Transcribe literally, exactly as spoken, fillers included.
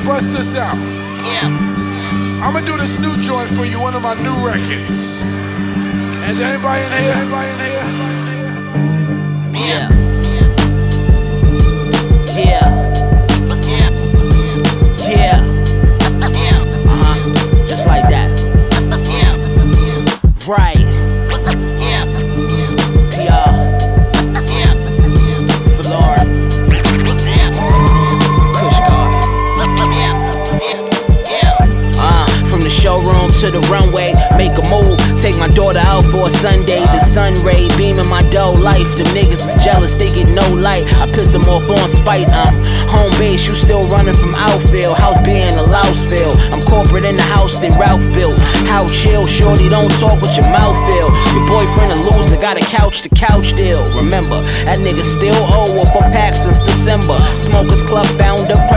bust this out. Yeah. I'ma do this new joint for you, one of my new records. Is anybody in here? Anybody in here? Yeah. Yeah. Yeah. Yeah. Uh-huh. Just like that. Yeah. Right. Yeah. P R. Yeah. Flora. From the showroom to the runway, make a move, take my daughter out for a Sunday. The sun ray beaming my dough life. The niggas is jealous, they get no light. I piss them off on spite. I'm home base, you still running from outfield. House being a Louseville. I'm corporate in the house that Ralph built. How chill, shorty, don't talk with your mouth filled. Your boyfriend a loser, got a couch to couch deal. Remember, that nigga still owe her for packs since December. Smokers Club founder.